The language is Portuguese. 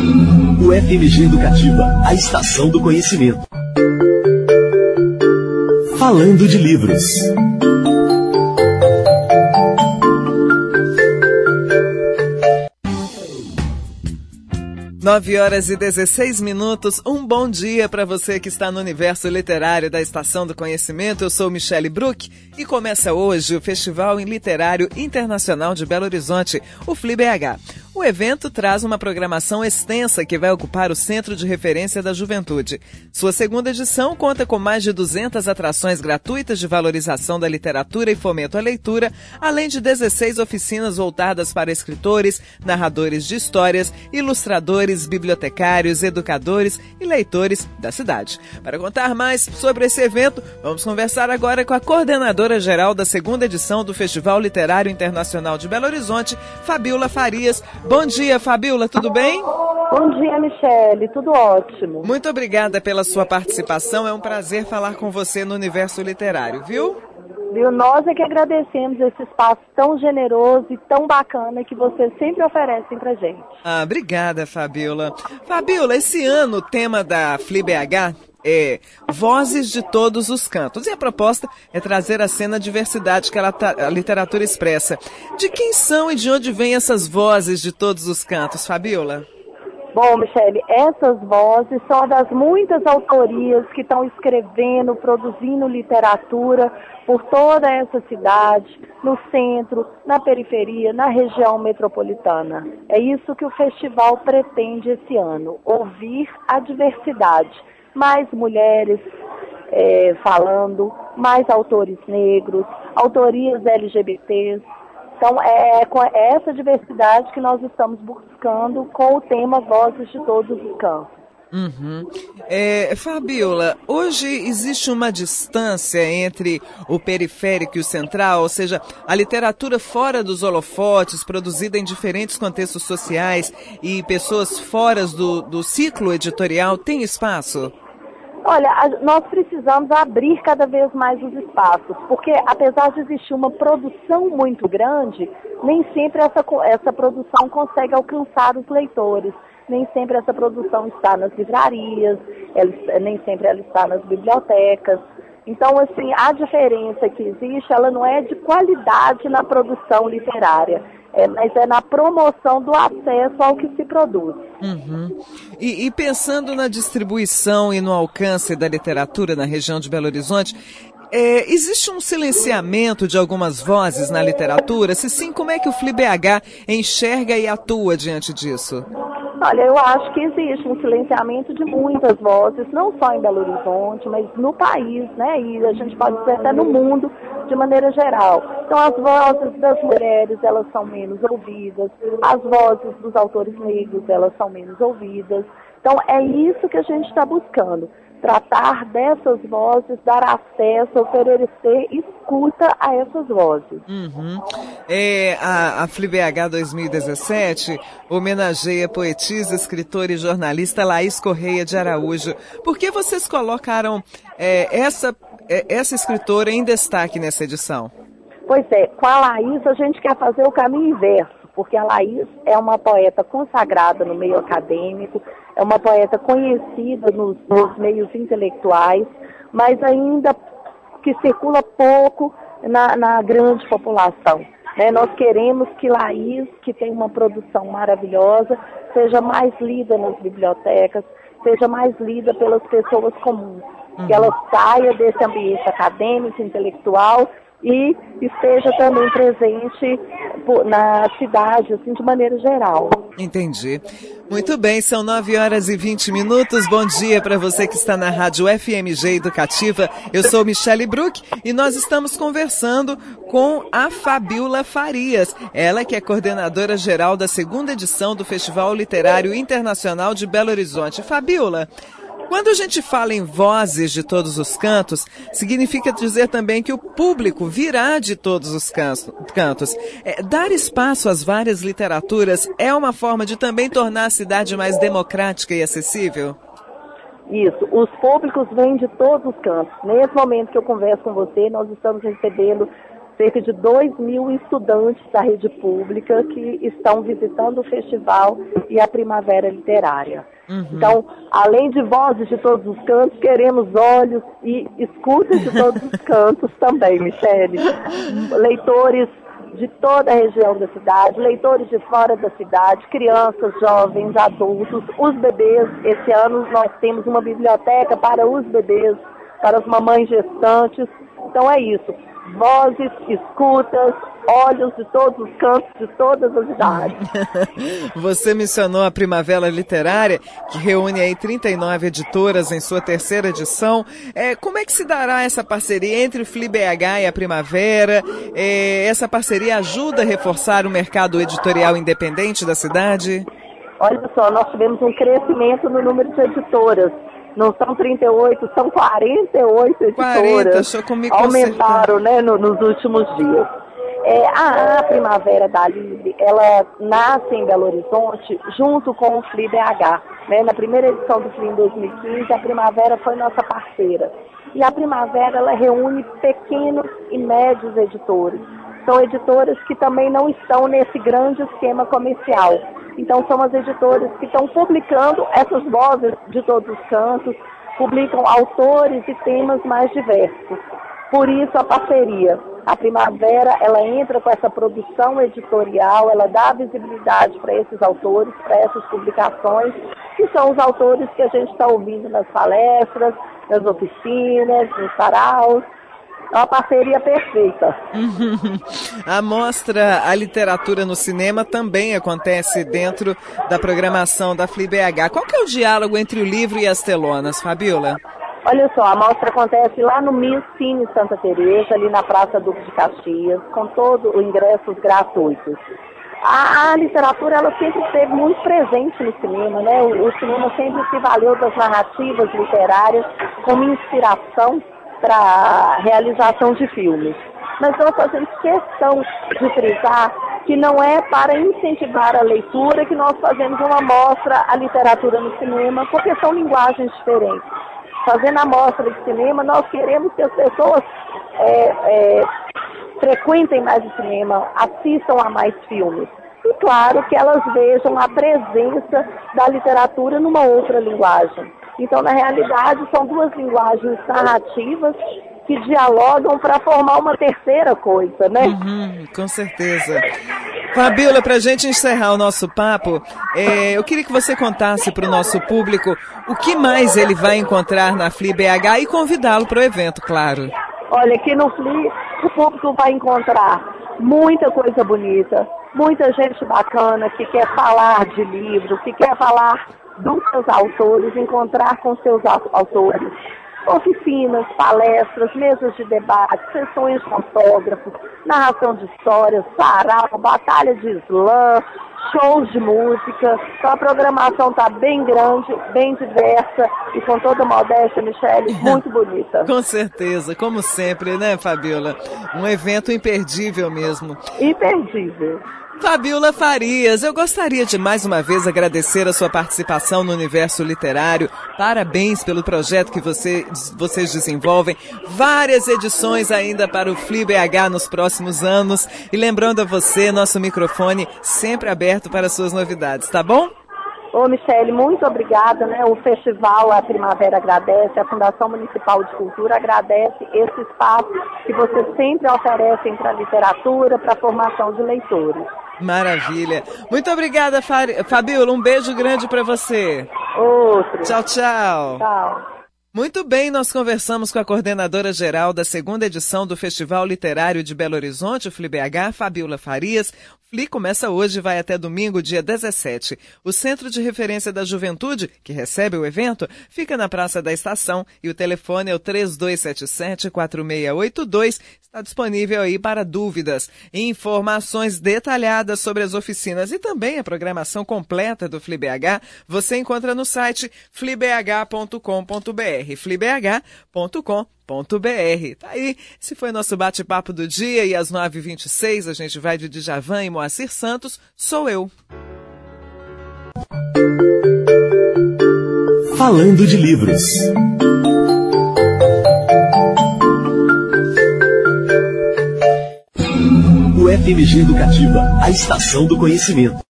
O FMG Educativa, a estação do conhecimento. Falando de livros. 9h16. Um bom dia para você que está no universo literário da Estação do Conhecimento. Eu sou Michele Bruck e começa hoje o Festival Literário Internacional de Belo Horizonte, o FLIBH. O evento traz uma programação extensa que vai ocupar o Centro de Referência da Juventude. Sua segunda edição conta com mais de 200 atrações gratuitas de valorização da literatura e fomento à leitura, além de 16 oficinas voltadas para escritores, narradores de histórias, ilustradores, bibliotecários, educadores e leitores da cidade. Para contar mais sobre esse evento, vamos conversar agora com a coordenadora geral da segunda edição do Festival Literário Internacional de Belo Horizonte, Fabíola Farias. Bom dia, Fabíola, tudo bem? Bom dia, Michele, tudo ótimo. Muito obrigada pela sua participação, é um prazer falar com você no universo literário, viu? Nós é que agradecemos esse espaço tão generoso e tão bacana que vocês sempre oferecem pra gente. Obrigada, Fabíola. Fabíola, esse ano o tema da FLIBH é Vozes de Todos os Cantos. E a proposta é trazer à cena a diversidade que a literatura expressa. De quem são e de onde vêm essas vozes de todos os cantos, Fabíola? Bom, Michele, essas vozes são das muitas autorias que estão escrevendo, produzindo literatura por toda essa cidade, no centro, na periferia, na região metropolitana. É isso que o festival pretende esse ano, ouvir a diversidade. Mais mulheres falando, mais autores negros, autorias LGBTs. Então, é com essa diversidade que nós estamos buscando com o tema Vozes de Todos os Cantos. Uhum. Fabíola, hoje existe uma distância entre o periférico e o central, ou seja, a literatura fora dos holofotes, produzida em diferentes contextos sociais e pessoas fora do ciclo editorial, tem espaço? Olha, nós precisamos abrir cada vez mais os espaços, porque apesar de existir uma produção muito grande, nem sempre essa produção consegue alcançar os leitores. Nem sempre essa produção está nas livrarias, nem sempre ela está nas bibliotecas. Então, assim, a diferença que existe, ela não é de qualidade na produção literária, mas é na promoção do acesso ao que se produz. Uhum. E pensando na distribuição e no alcance da literatura na região de Belo Horizonte, existe um silenciamento de algumas vozes na literatura? Se sim, como é que o FLIBH enxerga e atua diante disso? Olha, eu acho que existe um silenciamento de muitas vozes, não só em Belo Horizonte, mas no país, né? E a gente pode dizer até no mundo, de maneira geral. Então, as vozes das mulheres, elas são menos ouvidas, as vozes dos autores negros, elas são menos ouvidas. Então, é isso que a gente está buscando. Tratar dessas vozes, dar acesso, oferecer escuta a essas vozes. Uhum. A FLIBH 2017 homenageia a poetisa, escritora e jornalista Laís Correia de Araújo. Por que vocês colocaram essa escritora em destaque nessa edição? Pois é, com a Laís a gente quer fazer o caminho inverso, porque a Laís é uma poeta consagrada no meio acadêmico, é uma poeta conhecida nos meios intelectuais, mas ainda que circula pouco na grande população. Né? Nós queremos que Laís, que tem uma produção maravilhosa, seja mais lida nas bibliotecas, seja mais lida pelas pessoas comuns, que ela saia desse ambiente acadêmico, intelectual, e esteja também presente na cidade, assim, de maneira geral. Entendi. Muito bem, são 9h20. Bom dia para você que está na Rádio FMG Educativa. Eu sou Michele Bruck e nós estamos conversando com a Fabíola Farias. Ela que é coordenadora geral da segunda edição do Festival Literário Internacional de Belo Horizonte. Fabíola, quando a gente fala em vozes de todos os cantos, significa dizer também que o público virá de todos os cantos. Dar espaço às várias literaturas é uma forma de também tornar a cidade mais democrática e acessível? Isso, os públicos vêm de todos os cantos. Nesse momento que eu converso com você, nós estamos recebendo cerca de 2.000 estudantes da rede pública que estão visitando o festival e a Primavera Literária. Então, além de vozes de todos os cantos, queremos olhos e escutas de todos os cantos também, Michele. Leitores de toda a região da cidade, leitores de fora da cidade, crianças, jovens, adultos, os bebês. Esse ano nós temos uma biblioteca para os bebês, para as mamães gestantes. Então é isso. Vozes, escutas, olhos de todos os cantos, de todas as idades. Você mencionou a Primavera Literária, que reúne aí 39 editoras em sua terceira edição. Como é que se dará essa parceria entre o FliBH e a Primavera? Essa parceria ajuda a reforçar o mercado editorial independente da cidade? Olha só, nós tivemos um crescimento no número de editoras. Não são 38, são 48 editoras. Aumentaram, né, nos últimos dias. A Primavera da Lib, ela nasce em Belo Horizonte junto com o FliBH. Né? Na primeira edição do FLI em 2015, a Primavera foi nossa parceira. E a Primavera, ela reúne pequenos e médios editores. São editoras que também não estão nesse grande esquema comercial. Então, são as editoras que estão publicando essas vozes de todos os cantos, publicam autores e temas mais diversos. Por isso, a parceria. A Primavera, ela entra com essa produção editorial, ela dá visibilidade para esses autores, para essas publicações, que são os autores que a gente está ouvindo nas palestras, nas oficinas, nos saraus. É uma parceria perfeita. A mostra A Literatura no Cinema também acontece dentro da programação da FliBH. Qual que é o diálogo entre o livro e as telonas, Fabiola? Olha só, a mostra acontece lá no MIS Cine Santa Teresa, ali na Praça Duque de Caxias, com todos os ingressos gratuitos. A literatura, ela sempre esteve muito presente no cinema, né? O cinema sempre se valeu das narrativas literárias como inspiração para a realização de filmes. Mas nós fazemos questão de frisar que não é para incentivar a leitura que nós fazemos uma mostra à literatura no cinema, porque são linguagens diferentes. Fazendo a mostra de cinema, nós queremos que as pessoas frequentem mais o cinema, assistam a mais filmes. E claro que elas vejam a presença da literatura numa outra linguagem. Então, na realidade, são duas linguagens narrativas que dialogam para formar uma terceira coisa, né? Com certeza. Fabiola, para a gente encerrar o nosso papo, eu queria que você contasse para o nosso público o que mais ele vai encontrar na FliBH e convidá-lo para o evento, claro. Olha, aqui no FLI o público vai encontrar muita coisa bonita, muita gente bacana que quer falar de livro, que quer falar dos seus autores, encontrar com seus autores. Oficinas, palestras, mesas de debate, sessões de autógrafos, narração de histórias, sarau, batalha de slam, shows de música. Então a programação está bem grande, bem diversa e com toda modéstia, Michele, muito bonita. Com certeza, como sempre, né, Fabiola? Um evento imperdível mesmo. Imperdível. Fabiola Farias, eu gostaria de mais uma vez agradecer a sua participação no Universo Literário. Parabéns pelo projeto que vocês desenvolvem. Várias edições ainda para o FliBH nos próximos anos. E lembrando a você, nosso microfone sempre aberto para suas novidades, tá bom? Ô, Michele, muito obrigada, né? O Festival A Primavera agradece, a Fundação Municipal de Cultura agradece esse espaço que vocês sempre oferecem para a literatura, para a formação de leitores. Maravilha. Muito obrigada, Fabiola. Um beijo grande para você. Outro. Tchau, tchau. Tchau. Muito bem, nós conversamos com a coordenadora geral da segunda edição do Festival Literário de Belo Horizonte, o FliBH, Fabiola Farias. O FLI começa hoje e vai até domingo, dia 17. O Centro de Referência da Juventude, que recebe o evento, fica na Praça da Estação e o telefone é o 3277-4682. Está disponível aí para dúvidas. Informações detalhadas sobre as oficinas e também a programação completa do FliBH você encontra no site flibh.com.br. flibh.com.br. Tá aí, esse foi nosso bate-papo do dia e às 9h26 a gente vai de Djavan e Moacir Santos, Sou Eu. Falando de livros. Energia Educativa, a estação do conhecimento.